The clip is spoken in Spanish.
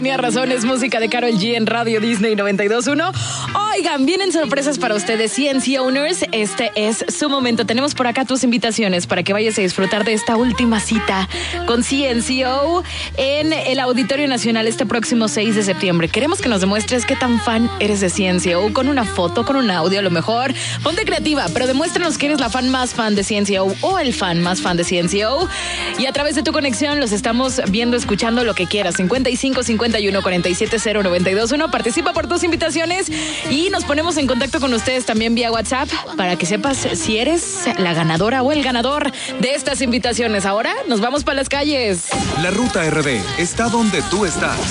Tenía razón, es música de Karol G en Radio Disney 92.1. Oigan, vienen sorpresas para ustedes, CNC Owners. Este es su momento. Tenemos por acá tus invitaciones para que vayas a disfrutar de esta última cita con CNCO en el Auditorio Nacional este próximo 6 de septiembre. Queremos que nos demuestres qué tan fan eres de CNCO con una foto, con un audio, a lo mejor. Ponte creativa, pero demuéstranos que eres la fan más fan de CNCO o el fan más fan de CNCO. Y a través de tu conexión los estamos viendo, escuchando lo que quieras. 55 51 47 0 92.1. Participa por tus invitaciones y nos ponemos en contacto con ustedes también vía WhatsApp para que sepas si eres la ganadora o el ganador de estas invitaciones. Ahora nos vamos para las calles. La Ruta RD está donde tú estás.